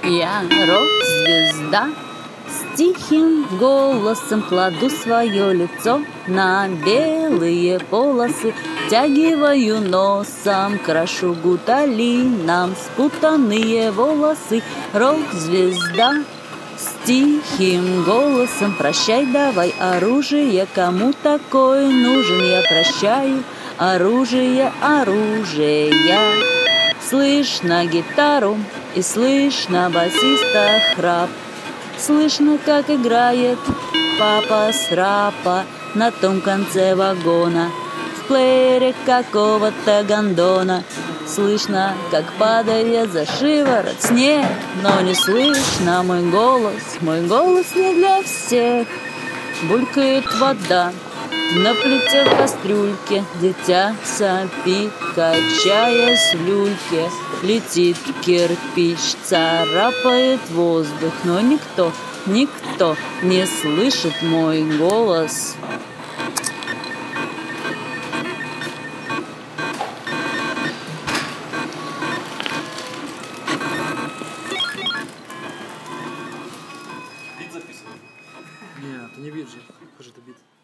Я рок-звезда, с тихим голосом кладу свое лицо на белые полосы, втягиваю носом, крашу гуталином спутанные волосы. Рок-звезда с тихим голосом: прощай, давай оружие, кому такое нужен? Я прощаю оружие, оружие. Слышно гитару и слышно басиста храп. Слышно, как играет папа с рапа на том конце вагона в плеере какого-то гондона. Слышно, как падает за шиворот снег, но не слышно мой голос не для всех. Булькает вода на плите в кастрюльке, дитя сопит, качаясь в люльке. Летит кирпич, царапает воздух, но никто не слышит мой голос. Бит записывай. Нет, это не бит же. Скажи, это бит.